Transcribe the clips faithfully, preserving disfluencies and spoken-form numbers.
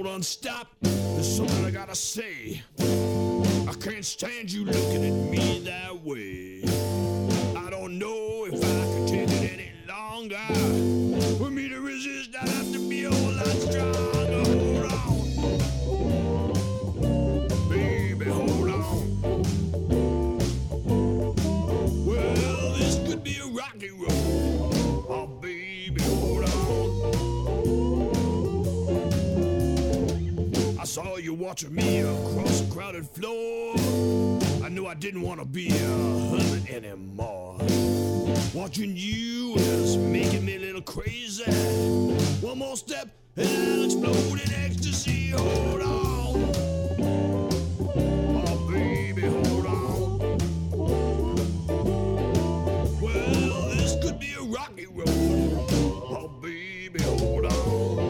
hold on, stop. There's something I gotta say. I can't stand you looking at me that way. I don't know if I can take it any longer. For me to resist, I have to be a whole lot stronger. Hold on, baby, hold on. Well, this could be a rocky road. Oh, baby, hold on. I saw you watching me across a crowded floor. I knew I didn't want to be a hermit anymore. Watching you is making me a little crazy. One more step and I'll explode in ecstasy. Hold on. Oh, baby, hold on. Well, this could be a rocky road. Oh, baby, hold on.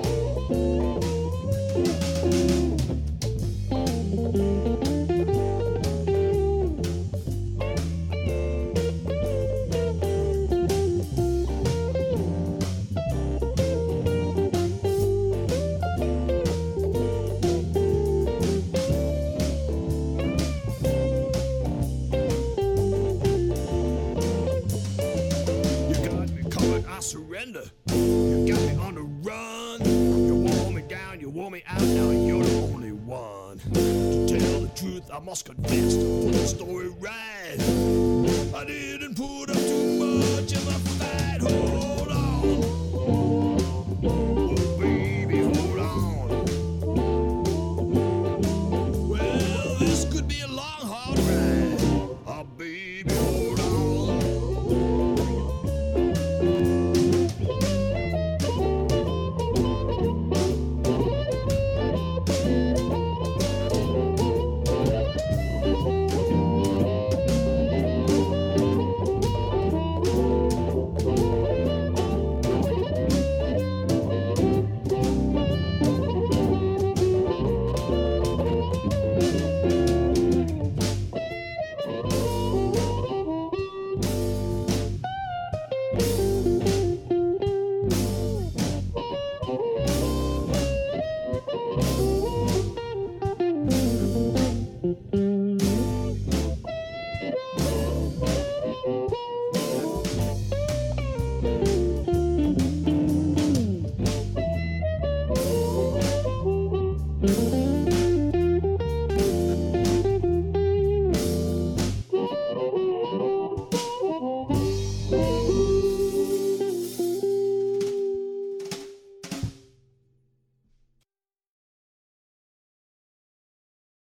Surrender. You got me on the run. You wore me down, you wore me out. Now you're the only one. To tell the truth, I must confess, to put the story right, I didn't put up to